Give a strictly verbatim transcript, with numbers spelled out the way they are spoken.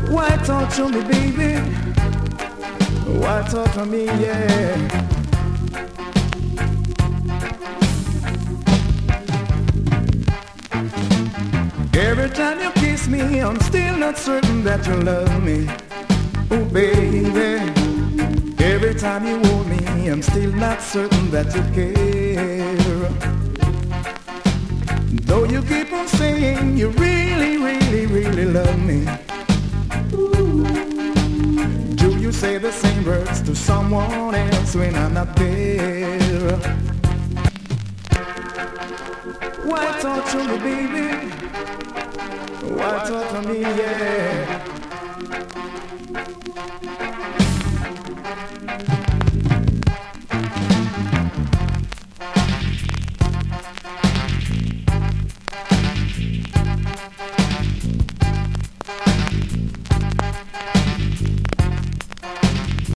Why talk to me, baby? Why talk to me, yeah? Every time you kiss me, I'm still not certain that you love me. Oh, baby. Every time you hold me, I'm still not certain that you care. Though you keep on saying you really, really, really love me. Do you say the same words to someone else when I'm not there? Why talk to me, baby? Why talk to me, yeah?